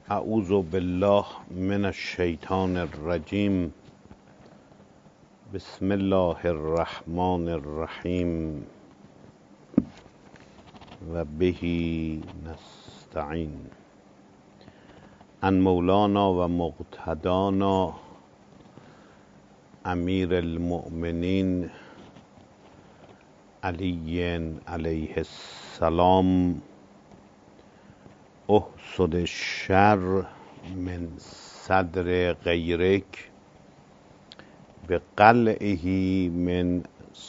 اعوذ بالله من الشیطان الرجیم. بسم الله الرحمن الرحیم و بهی نستعین. عن مولانا و مقتدانا امیر المؤمنین علی علیه السلام احسد الشر من صدر غیرک بقلعه من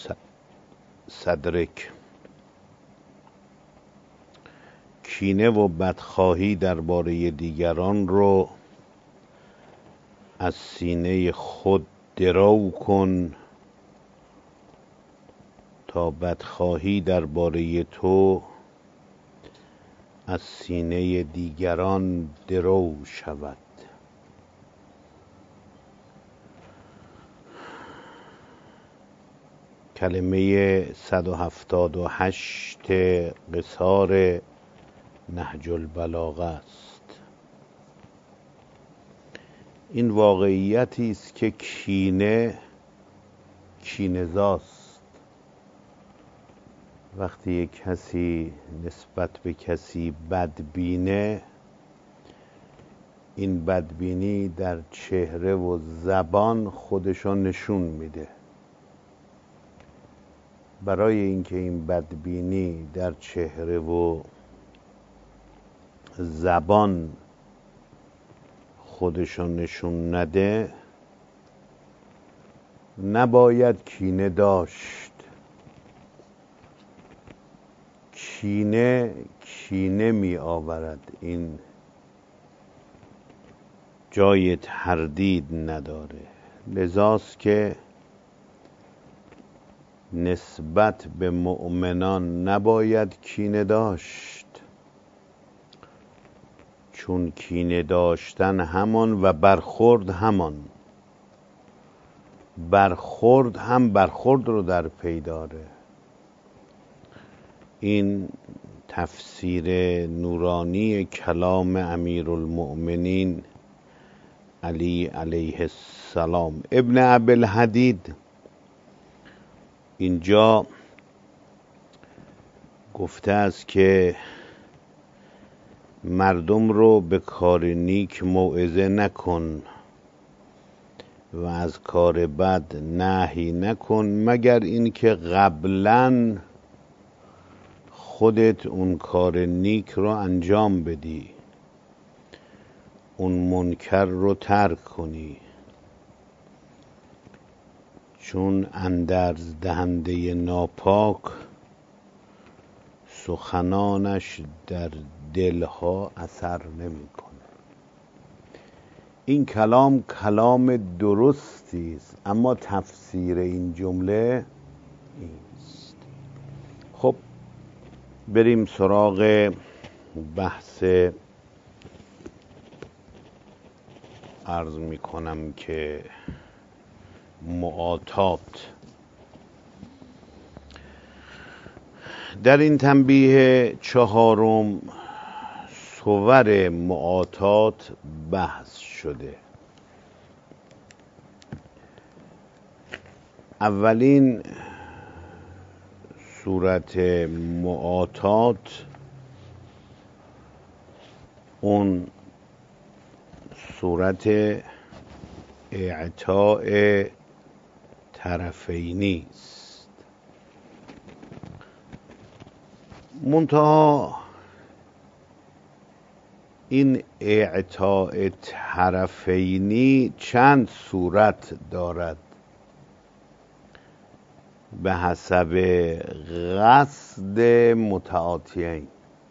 صدرک. کینه و بدخواهی درباره دیگران رو از سینه خود درو کن تا بدخواهی درباره تو از سینه دیگران درو شود. کلمه 178 قصار نهج البلاغه است. این واقعیتی است که کینه‌زاست. وقتی یک کسی نسبت به کسی بدبینه، این بدبینی در چهره و زبان خودشو نشون میده. برای اینکه این بدبینی در چهره و زبان خودشو نشون نده، نباید کینه داشت. کینه می آورد. این جای تردید نداره. لذاست که نسبت به مؤمنان نباید کینه داشت، چون کینه داشتن همان و برخورد همان. برخورد هم برخورد رو در پی داره. این تفسیر نورانی کلام امیرالمؤمنین علی علیه السلام. ابن ابی‌الحدید اینجا گفته است که مردم رو به کار نیک موعظه نکن و از کار بد نهی نکن، مگر اینکه قبلاً خودت اون کار نیک رو انجام بدی، اون منکر رو ترک کنی. چون اندرز دهنده ناپاک سخنانش در دلها اثر نمیکنه. این کلام درستی است، اما تفسیر این جمله نیست. خب بریم سراغ بحث. عرض میکنم که معاطات. در این تنبیه چهارم صور معاطات بحث شده. اولین صورت معاطات اون صورت اعطاء طرفینی است. منتها این اعطاء طرفینی چند صورت دارد به حسب قصد متعاطیین.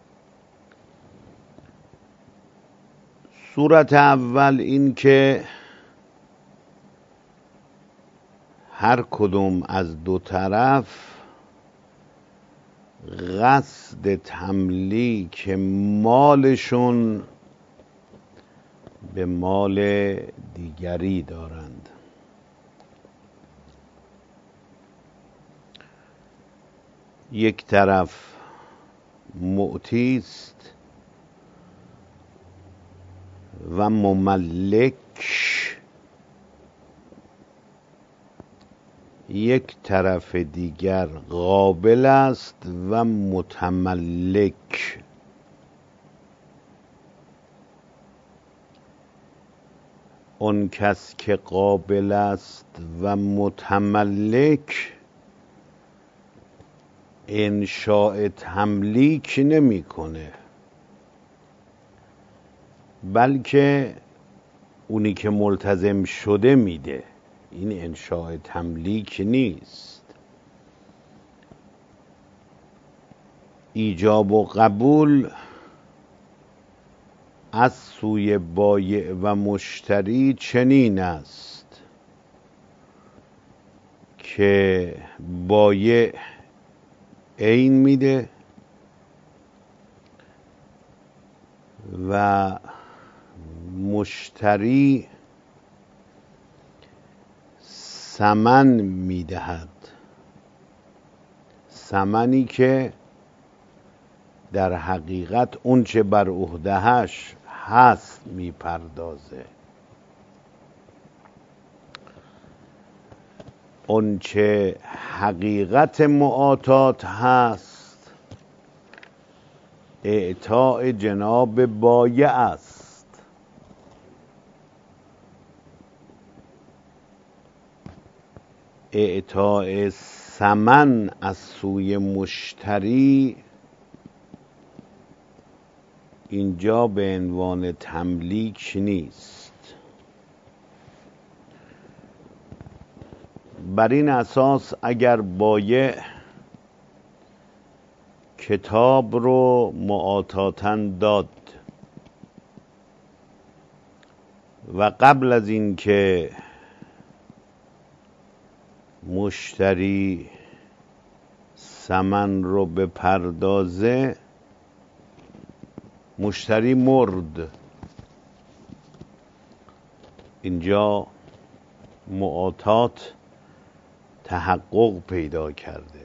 صورت اول این که هر کدوم از دو طرف قصد تملیک مالشون به مال دیگری دارند. یک طرف معطی است، و مملک یک طرف دیگر قابل است و متملک. اون کس که قابل است و متملک انشاء تملیک نمیکنه، بلکه اونی که ملتزم شده میده. این انشاء تملیک نیست. ایجاب و قبول از سوی بایع و مشتری چنین است که بایع عین میده و مشتری ثمن میدهد، ثمنی که در حقیقت اون چه بر عهدهش هست میپردازه. اون چه حقیقت معاطات هست اعطاء جناب بایع است. اعطاء ثمن از سوی مشتری اینجا به عنوان تملیک نیست. بر این اساس اگر بایع کتاب رو معاطاتاً داد و قبل از این که مشتری ثمن رو بپردازه مشتری مرد، اینجا معاطات تحقق پیدا کرده.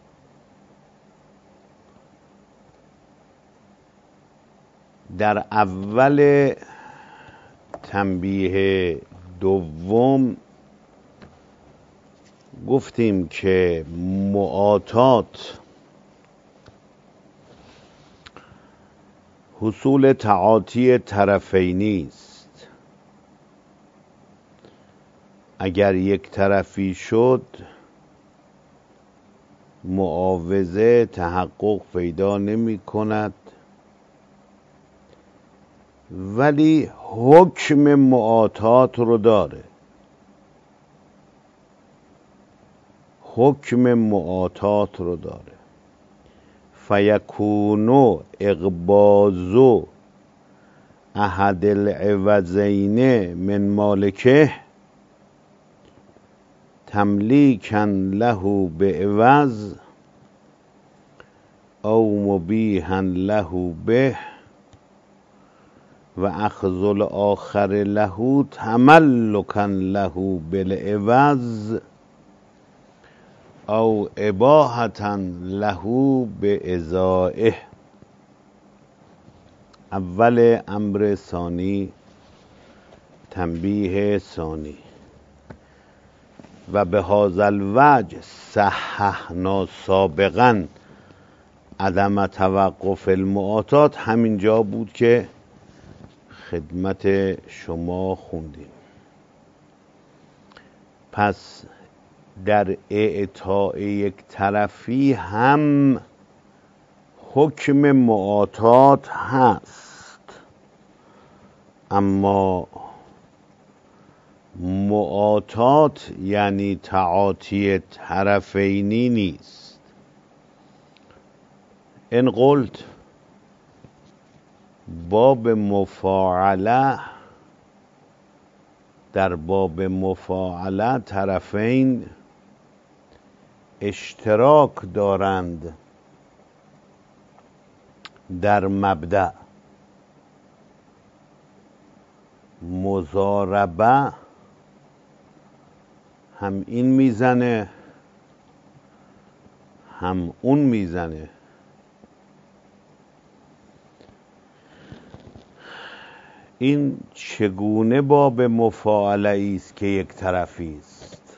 در اول تنبیه دوم گفتیم که معاطات حصول تعاطی طرفینی است. اگر یک طرفی شد معاوضه تحقق پیدا نمی کند، ولی حکم معاطات رو داره. حکم معاطات رو داره. فیکونو اقباض احد العوضین من مالکه تملیکا له بعوض او مبیحا له به و اخذ الاخر له تملکا له بالعوض او اباحة له بإزائه. اول امر ثانی تنبیه ثانی. و به هذا الوجه صححنا سابقا عدم توقف المعاطات. همینجا بود که خدمت شما خوندیم. پس در اعطاء یک طرفی هم حکم معاطات هست، اما معاطات یعنی تعاطی طرفینی نیست. ان قلت باب مفاعله، در باب مفاعله طرفین اشتراک دارند در مبدأ. مضاربه هم این میزنه هم اون میزنه. این چگونه باب مفاعله است که یک طرفی است؟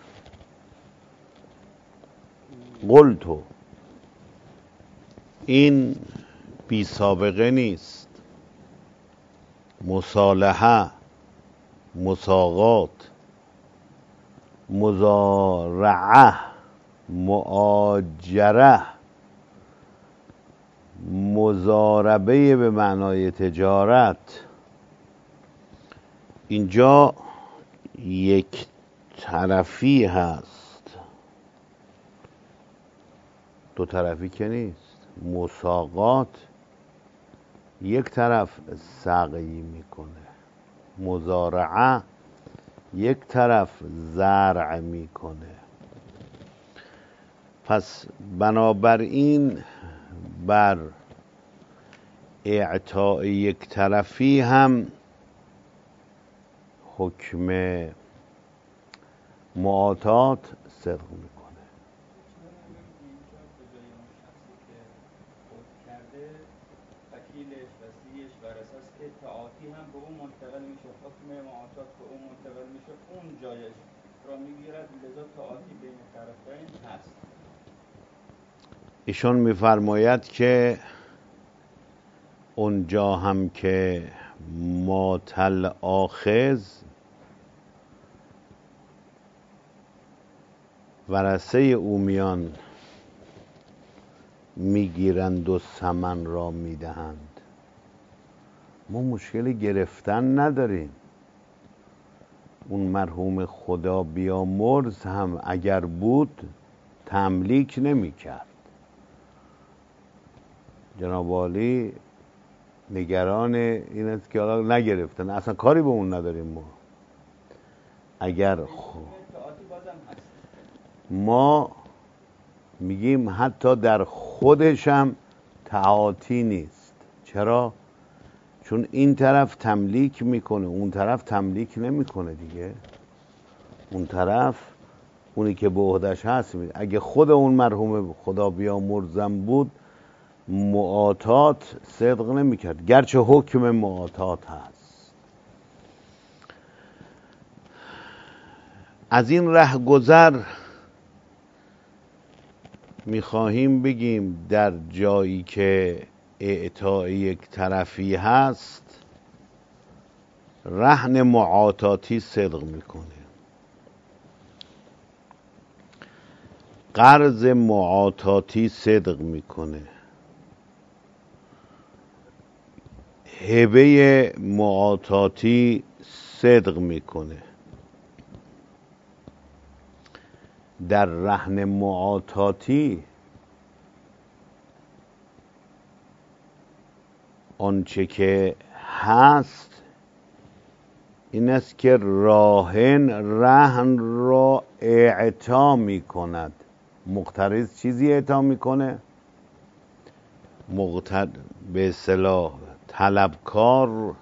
قلتو، این بی سابقه نیست. مصالحه، مساقات، مزارعه، معاجره، مضاربه به معنای تجارت، اینجا یک طرفی هست، دو طرفی که نیست. مساقات یک طرف سقی میکنه، مزارعه یک طرف زرع میکنه. پس بنابراین بر اعطاء یک طرفی هم حکم معاطات صدق میکنه. وکیلش، وصیش بر اساس که تعاطی هم به اون منتقل میشه، حکم معاطات به اون منتقل میشه، اون جایش را میگیرد، لذا تعاطی بین طرفین هست. ایشون میفرماید که اونجا هم که ماتل آخذ، ورثه او میان میگیرند و ثمن را میدهند. ما مشکل گرفتن نداریم. اون مرحوم خدا بیامرز هم اگر بود تملیک نمیکرد. جناب عالی نگران این است که حالا نگرفتن، اصلا کاری به اون نداریم. ما اگر ما میگیم حتی در خودش هم تعاطی نیست. چرا؟ چون این طرف تملیک میکنه، اون طرف تملیک نمیکنه دیگه. اون طرف، اونی که به عهدش هست، اگه خود اون مرحوم خدا بیامرزم بود معاطات صدق نمیکرد، گرچه حکم معاطات هست. از این رهگذر میخواهیم بگیم در جایی که اعطاء یک طرفی هست رهن معاطاتی صدق میکنه، قرض معاطاتی صدق میکنه، هبه معاطاتی صدق میکنه. در رهن معاطاتی آنچه که هست این است که راهن رهن را اعطا میکند. مقترض چیزی اعطا میکنه، به اصطلاح طلبکار،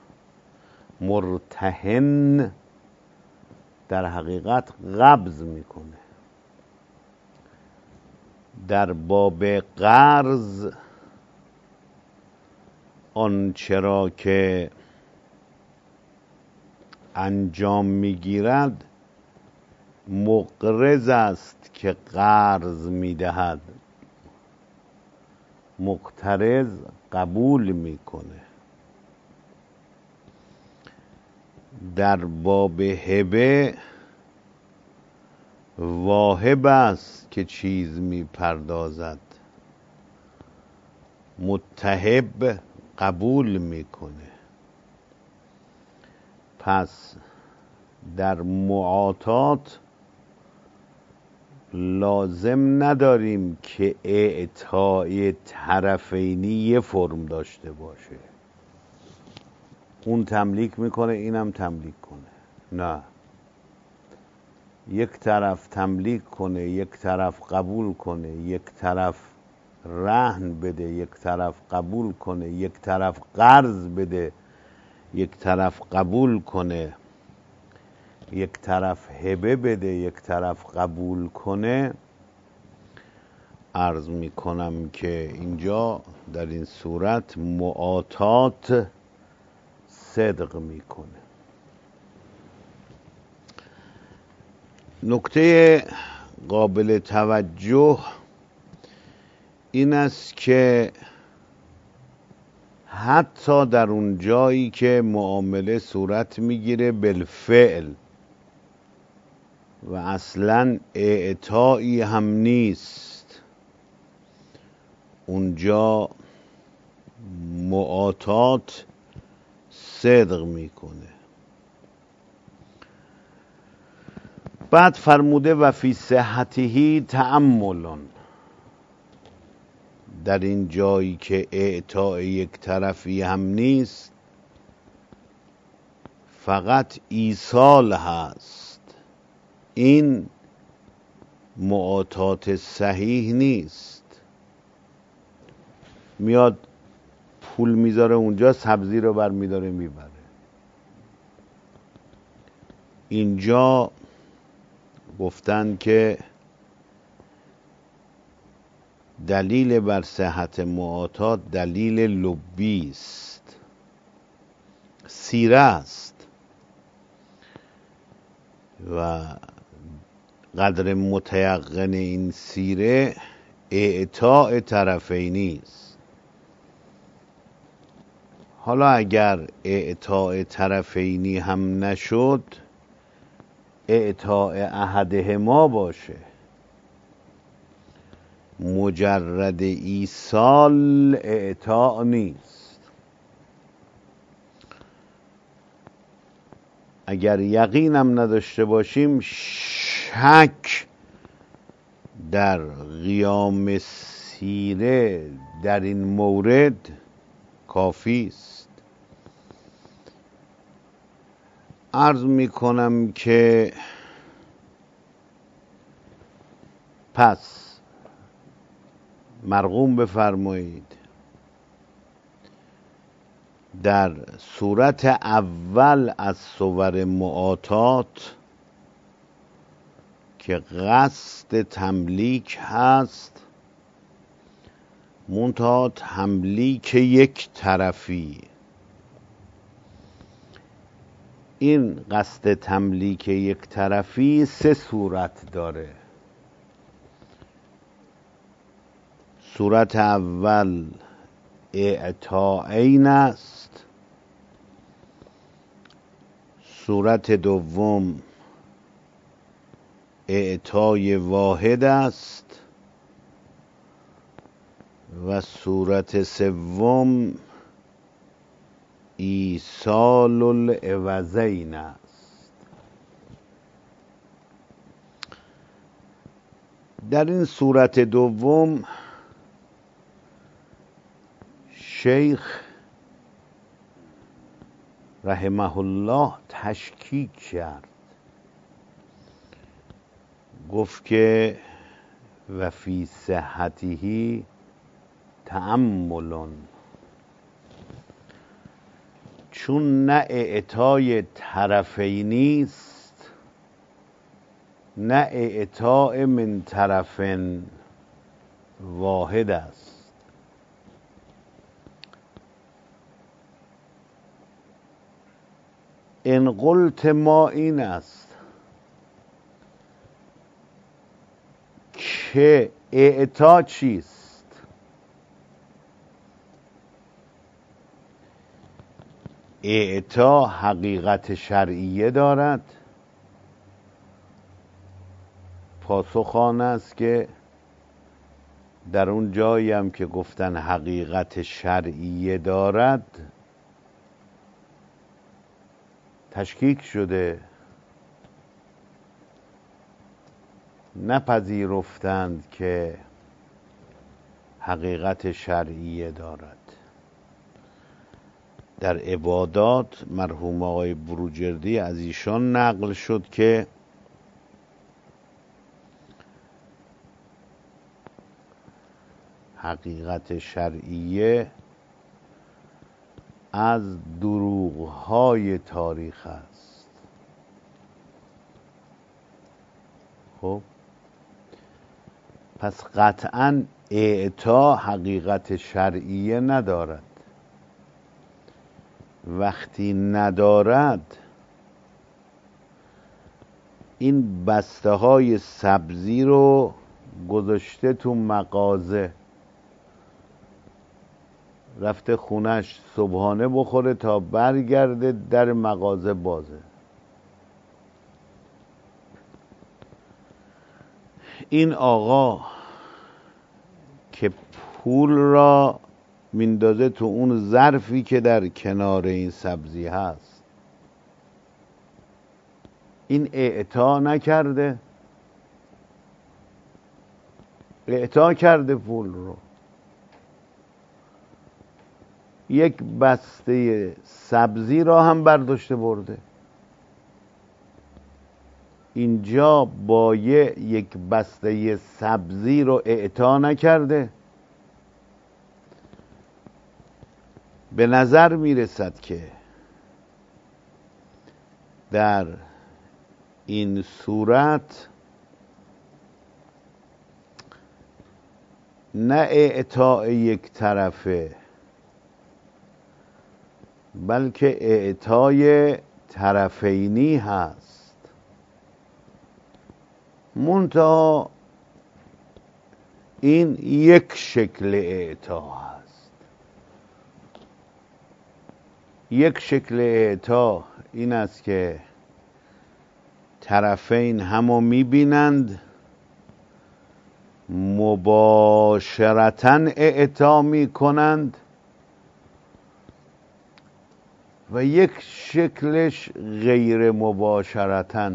مرتهن در حقیقت قبض میکنه. در باب قرض آنچه را که انجام میگیرد مقرض است که قرض میدهد، مقترض قبول میکنه. در باب هبه واهب است که چیز میپردازد، متهب قبول میکنه. پس در معاطات لازم نداریم که اعطای طرفینی یه فرم داشته باشه، اون تملیک میکنه اینم تملیک کنه. نه، یک طرف تملیک کنه، یک طرف قبول کنه، یک طرف رهن بده، یک طرف قبول کنه، یک طرف قرض بده، یک طرف قبول کنه، یک طرف هبه بده، یک طرف قبول کنه. عرض میکنم که اینجا در این صورت معاطات صدق میکنه. نکته قابل توجه این است که حتی در اون جایی که معامله صورت میگیره بالفعل و اصلا اعطایی هم نیست، اونجا معاطات صدق میکنه. بعد فرموده و فی صحته تأملون، در این جایی که اعطای یک طرفی هم نیست فقط ایصال هست، این معاطات صحیح نیست. میاد پول میذاره اونجا، سبزی رو بر میداره میبره. اینجا گفتن که دلیل بر صحت معاطات دلیل لبی است، سیره است و قدر متیقن این سیره اعطاء طرفینی است. حالا اگر اعطاء طرفینی هم نشد، اعطاء احدهما باشه، مجرد ایصال اعطاء نیست. اگر یقینم نداشته باشیم، شک در قیام سیره در این مورد کافی است. عرض می کنم که پس مرقوم بفرمایید در صورت اول از صور معاطات که قصد تملیک هست، منتها تملیک یک طرفی، این قصد تملیک یک طرفی سه صورت داره. صورت اول اعطاءین است، صورت دوم اعطای واحد است و صورت سوم ایصال العوضین است. در این صورت دوم شیخ رحمه الله تشکیک کرد، گفت که و فی صحته تأملون، چون نه اعطای طرفینی است نه اعطاء من طرف واحد است. ان قلت ما این است که اعطا چیست؟ اعطا حقیقت شرعیه دارد. پاسخ آن است که در اون جایی هم که گفتن حقیقت شرعیه دارد تشکیک شده، نپذیرفتند که حقیقت شرعیه دارد. در عبادات مرحوم آقای بروجردی از ایشان نقل شد که حقیقت شرعیه از دروغ‌های تاریخ است. خب پس قطعاً اعطا حقیقت شرعیه ندارد. وقتی ندارد این بسته های سبزی رو گذاشته تو مغازه، رفته خونش صبحانه بخوره تا برگرده در مغازه بازه. این آقا که پول را میندازه تو اون ظرفی که در کنار این سبزی هست، این اعطا نکرده؟ اعطا کرده پول رو. یک بسته سبزی را هم برداشته برده. اینجا بایع یک بسته سبزی رو اعطا نکرده؟ به نظر میرسد که در این صورت نه اعطاء یک طرفه، بلکه اعطای طرفینی هست. منتها این یک شکل اعطا هست. یک شکل اعطا این است که طرفین همو میبینند، مباشرتاً اعطا میکنند، و یک شکلش غیر مباشرتاً.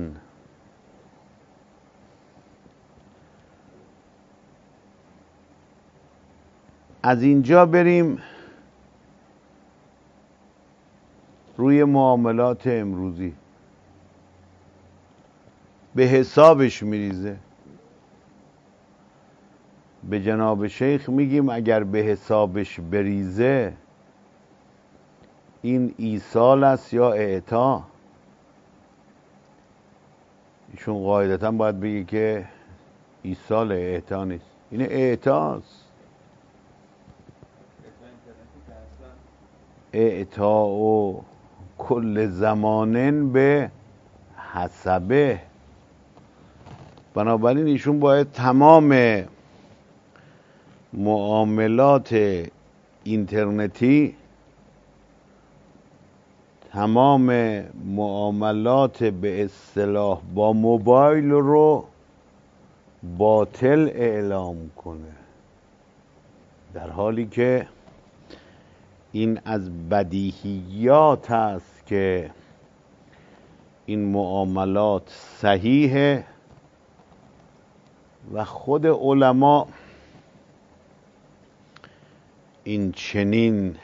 از اینجا بریم روی معاملات امروزی. به حسابش میریزه. به جناب شیخ میگیم اگر به حسابش بریزه این ایصال است یا اعطا. ایشون قاعدتا باید بگه که ایصال، اعطا نیست. این اعطاست. اعطا و کل زمانن به حسبه. بنابراین ایشون باید تمام معاملات اینترنتی، تمام معاملات به اصطلاح با موبایل رو باطل اعلام کنه، در حالی که این از بدیهیات است که این معاملات صحیحه و خود علما این چنین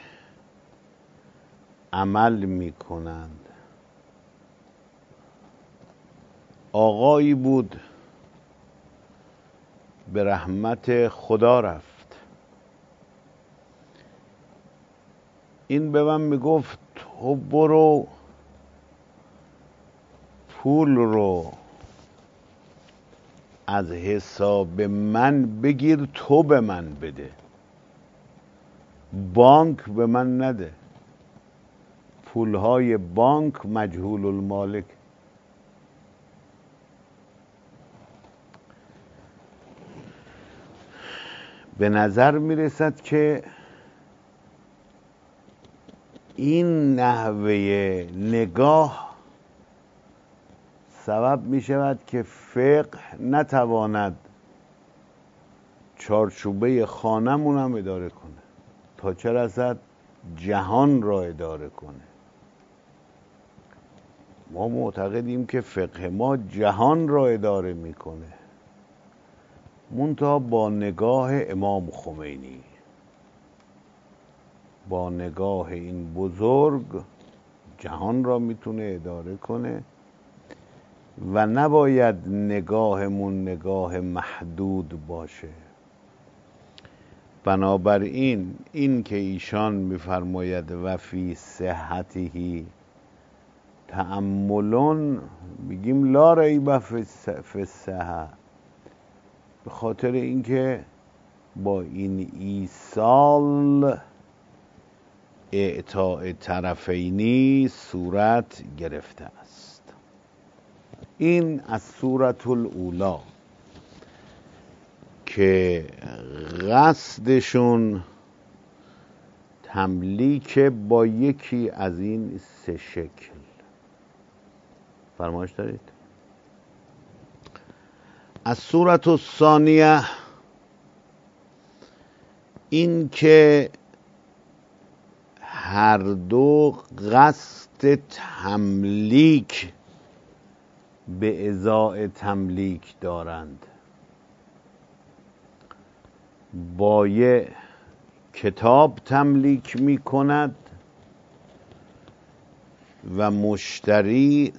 عمل میکنند. آقایی بود به رحمت خدا رفت. این به من میگفت تو برو پول رو از حساب من بگیر، تو به من بده، بانک به من نده. پولهای بانک مجهول المالک. به نظر میرسد که این نحوه نگاه سبب می شود که فقه نتواند چارچوبه خانمون هم اداره کنه، تا چه رسد جهان را اداره کنه. ما معتقدیم که فقه ما جهان را اداره میکنه، منتها با نگاه امام خمینی، با نگاه این بزرگ جهان را میتونه اداره کنه و نباید نگاهمون نگاه محدود باشه. بنابراین این که ایشان میفرماید و فی صحته تأملون، میگیم لا ریب فی الصحة، به خاطر اینکه با این ایصال اعطاء طرفینی صورت گرفته است. این از سورة الاولی که قصدشون تملیک با یکی از این سه شکل. فرمایش دارید؟ از سورة الثانیه این که هر دو قصد تملیک به ازای تملیک دارند. بایع کتاب تملیک می کند و مشتری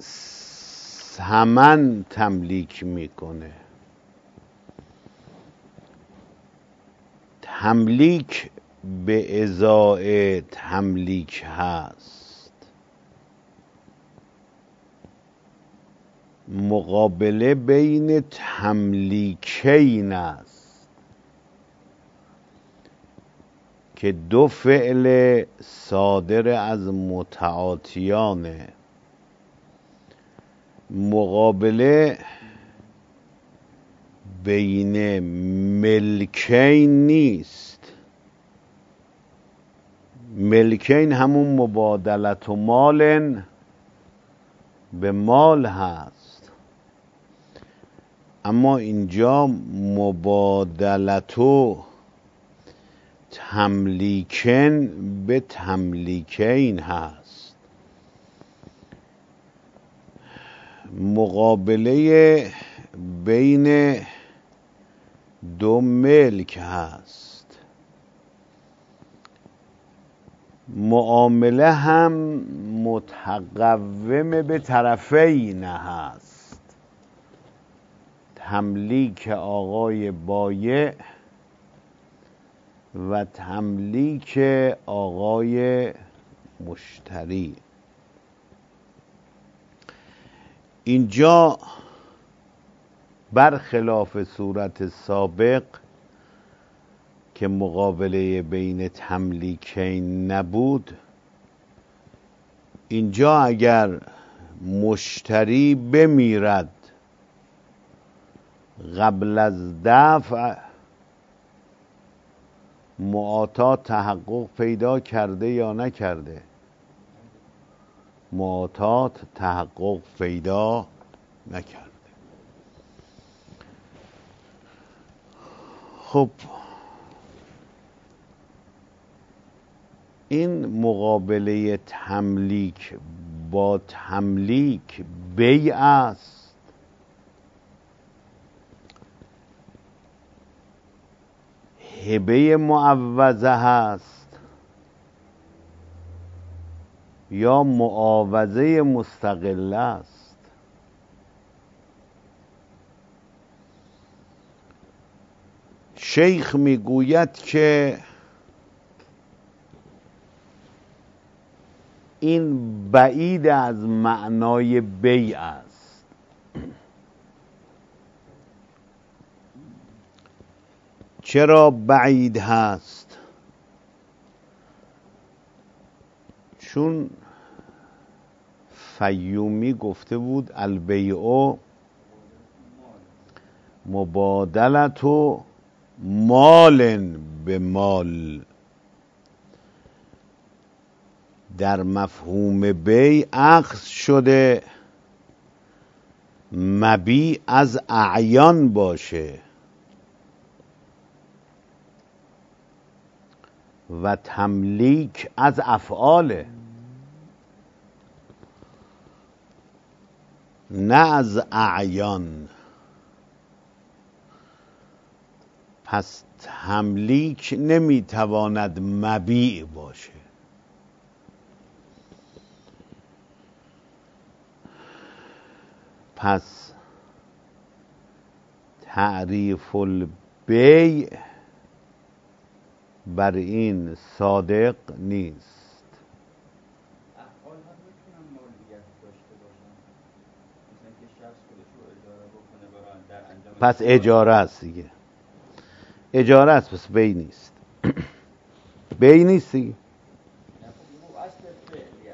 ثمن تملیک میکنه. تملیک به ازای تملیک هست، مقابله بین تملیکین است که دو فعل صادر از متعاطیانه. مقابله بین ملکین نیست. ملکین همون مبادلت و مال به مال هست، اما اینجا مبادلت و تملیکن به تملیکین هست. مقابله بین دو ملک هست. معامله هم متقوم به طرفین هست. تملیک آقای بایع و تملیک آقای مشتری. اینجا برخلاف صورت سابق که مقابله بین تملیکین نبود، اینجا اگر مشتری بمیرد قبل از دفع، معاطات تحقق پیدا کرده یا نکرده؟ معاطات تحقق پیدا نکرده. خب این مقابله تملیک با تملیک بیع است. هبه معوضه هست یا معاوضه مستقله است. شیخ میگوید که این بعید از معنای بیع است. چرا بعید هست؟ چون فیومی گفته بود البیع مبادلت و مال به مال. در مفهوم بیع اخذ شده مبیع از اعیان باشه و تملیک از افعاله، نه از اعیان. پس تملیک نمیتواند مبیع باشه. پس تعریف البیع بر این صادق نیست. افعال هم میتونن مالکیت داشته باشن، مثلا که شخص خودش رو اجاره بکنه برای در انجام. پس اجاره است دیگه، اجاره است، پس بیع نیست. بیع نیست دیگه.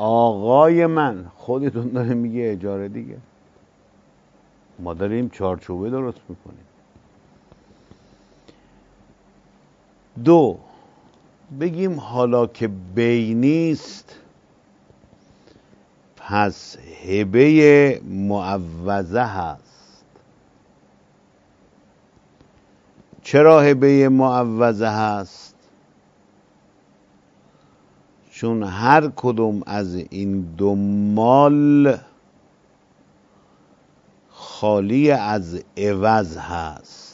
آقای من، خودتون داره میگه اجاره دیگه، ما داریم چارچوبه درست میکنیم. 2 بگیم حالا که بینیست، پس هبه معوضه هست. چرا هبه معوضه هست؟ چون هر کدوم از این دو مال خالی از عوض هست.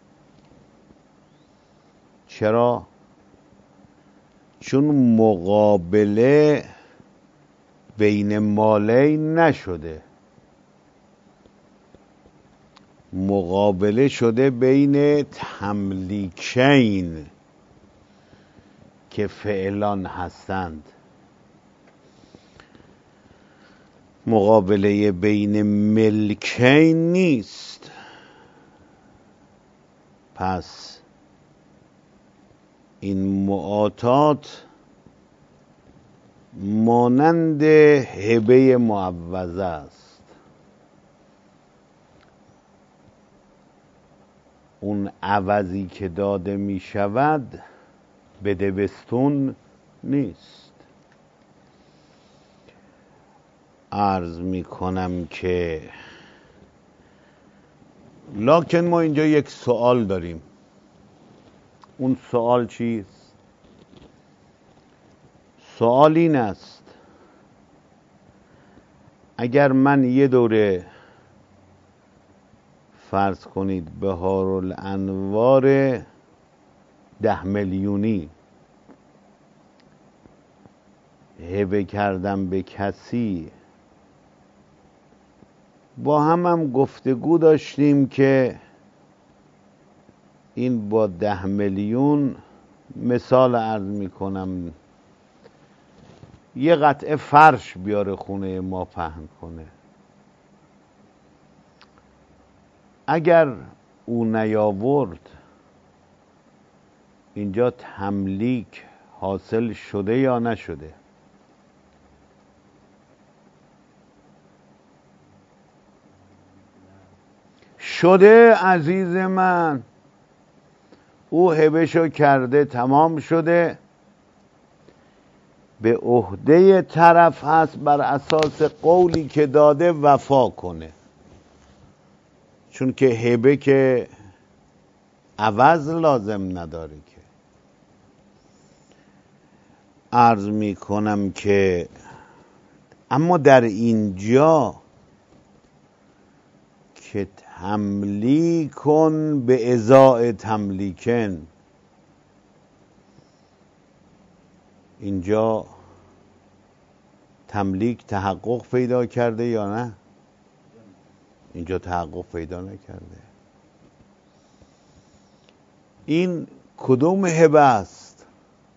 چرا؟ چون مقابله بین مالین نشده، مقابله شده بین تملیکین که فعلان هستند. مقابله بین ملکین نیست. پس این معاطات مانند هبه معوضه است. اون عوضی که داده می شود بده بستون نیست. عرض می کنم که لکن ما اینجا یک سوال داریم. اون سوال چیست؟ سوال این است: اگر من یه دوره فرض کنید بهارالانوار 10 میلیونی هبه کردم به کسی، با هم گفتگو داشتیم که این با 10 میلیون مثال عرض می کنم یه قطعه فرش بیاره خونه ما پهن کنه. اگر او نیاورد، اینجا تملیک حاصل شده یا نشده؟ شده عزیز من. او هبهشو کرده، تمام شده، به عهده طرف هست بر اساس قولی که داده وفا کنه. چون که هبه که عوض لازم نداره که. عرض می کنم که اما در اینجا که تملیکن به ازاء تملیکن، اینجا تملیک تحقق پیدا کرده یا نه؟ اینجا تحقق پیدا نکرده. این کدوم هبه است؟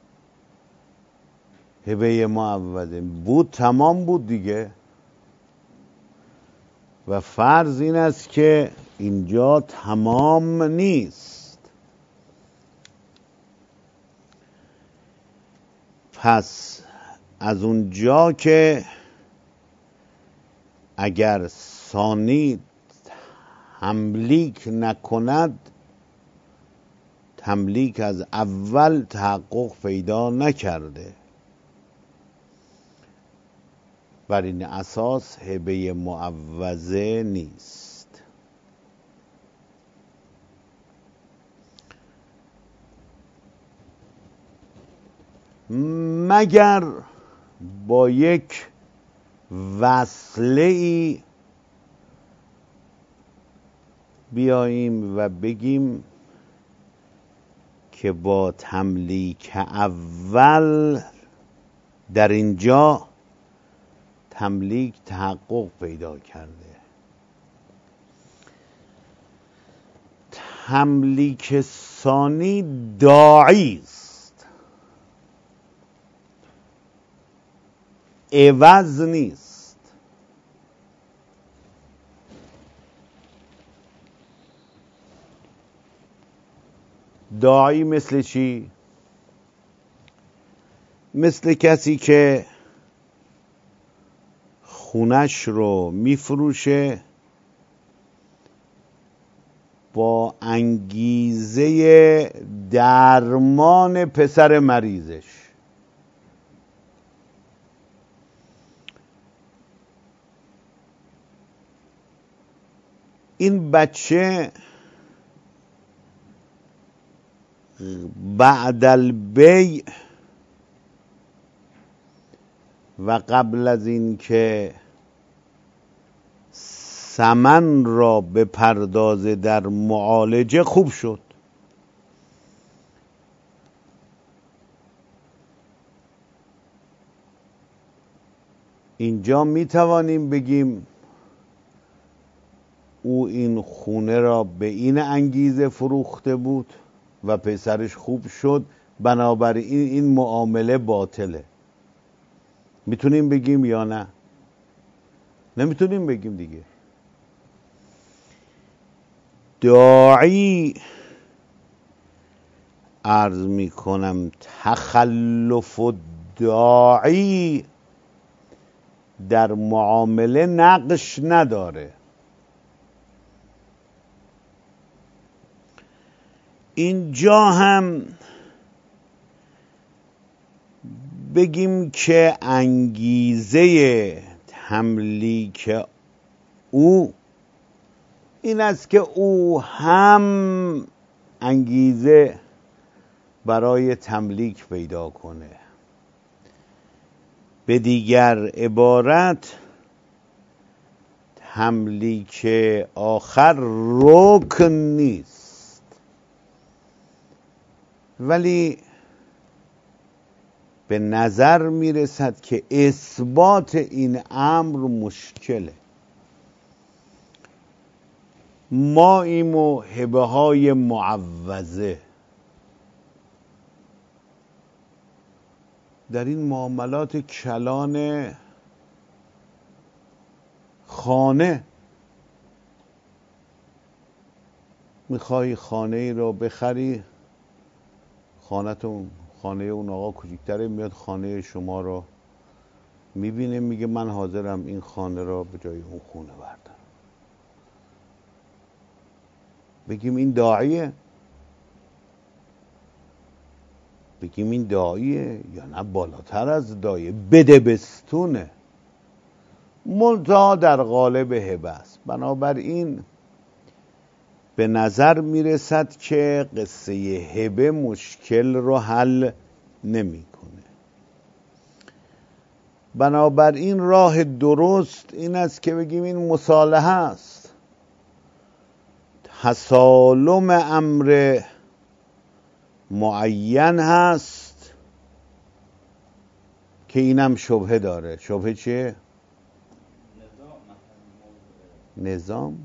هبه معوضه بود، تمام بود دیگه. و فرض این است که اینجا تمام نیست. پس از اونجا که اگر ثانی تملیک نکند، تملیک از اول تحقق پیدا نکرده. بر این اساس هبه معوضه نیست. مگر با یک وصله ای بیاییم و بگیم که با تملیک اول در اینجا تملیک تحقق پیدا کرده. تملیک ثانی داعی است، عوض نیست. داعی مثل چی؟ مثل کسی که خونش رو میفروشه با انگیزه درمان پسر مریضش. این بچه بعد البیع و قبل از این که ثمن را به پردازه در معالجه خوب شد. اینجا می توانیم بگیم او این خونه را به این انگیزه فروخته بود و پسرش خوب شد، بنابراین این معامله باطله. میتونیم بگیم یا نه؟ نمیتونیم بگیم دیگه. داعی عرض میکنم تخلف داعی در معامله نقش نداره. اینجا هم بگیم که انگیزه تملیک او این است که او هم انگیزه برای تملیک پیدا کنه. به دیگر عبارت تملیک آخر رکن نیست، ولی به نظر میرسد که اثبات این امر مشکله. ما این هبه های معوضه در این معاملات کلان خانه، میخوای خانه ای رو بخری، خانه اون آقا کوچیک‌تره، میاد خانه شما رو میبینه، میگه من حاضرم این خانه رو به جای اون خونه بردارم. بگیم این داعیه؟ بگیم این داعیه یا نه بالاتر از داعیه، بدبستونه، منتها در قالب هبه است. بنابراین به نظر میرسد که قصه هبه مشکل رو حل نمیکنه. بنابراین راه درست این است که بگیم این مصالحه است، تسالم امر معین هست که اینم شبهه داره. شبهه چیه؟ نظام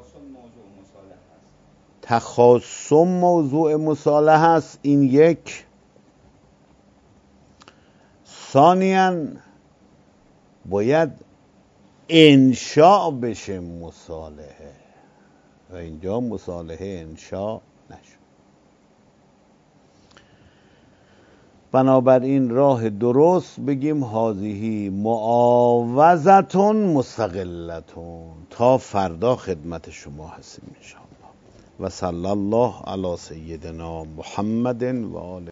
تخاصم موضوع مصالحه است. این یک. ثانیاً باید انشاء بشه مصالحه و اینجا مصالحه انشاء نشد. بنابراین راه درست بگیم هذه معاوضتون مستقلتون. تا فردا خدمت شما هستیم انشاءالله. و صلی الله علی سیدنا محمد و آله.